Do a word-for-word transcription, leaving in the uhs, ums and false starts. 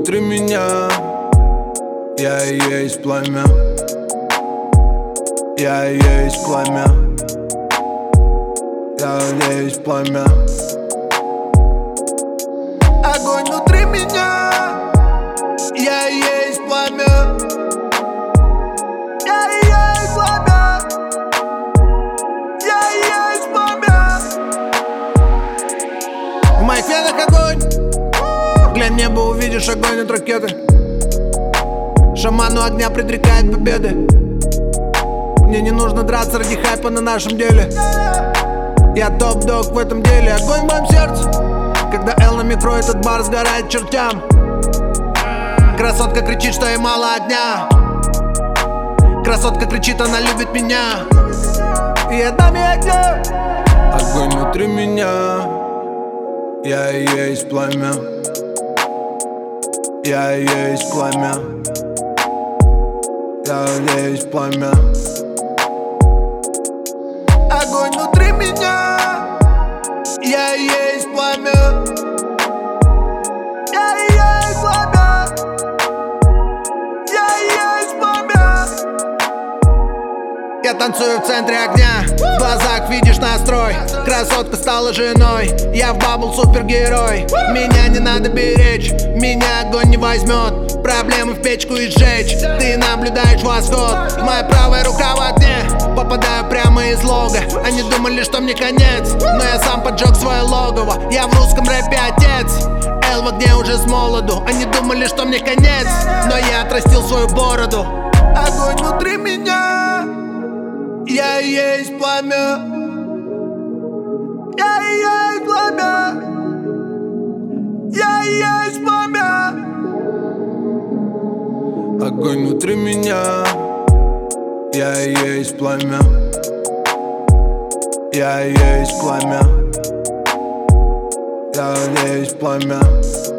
внутри меня, я и есть пламя. Я и есть пламя. Я и есть пламя. Огонь внутри меня, я и есть пламя. Я и есть пламя. Я и есть пламя. В моих венах огонь. Глянь в небо, увидишь огонь от ракеты. Шаману огня предрекает победы. Мне не нужно драться ради хайпа на нашем деле. Я топ-дог в этом деле. Огонь в моем сердце. Когда Эл на микро, этот бар сгорает чертям. Красотка кричит, что ей мало огня. Красотка кричит, она любит меня. И я дам ей огня. Огонь внутри меня, я и есть пламя. Я и есть пламя. Я и есть пламя. Огонь внутри меня, я и есть пламя. Я и есть пламя. Я и есть пламя. Я танцую в центре огня. В глазах видишь настрой. Красотка стала женой. Я в бабл супергерой. Меня не надо беречь. Меня огонь не возьмет. Проблемы в печку и сжечь. Ты наблюдаешь восход. Моя правая рука в огне. Попадаю прямо из лога. Они думали, что мне конец, но я сам поджег свое логово. Я в русском рэпе отец. Эл в огне уже с молоду. Они думали, что мне конец, но я отрастил свою бороду. Огонь внутри меня, я и есть пламя. Я и есть пламя. Я и есть пламя. Огонь внутри меня, я и есть пламя. Я и есть пламя. Я и есть пламя.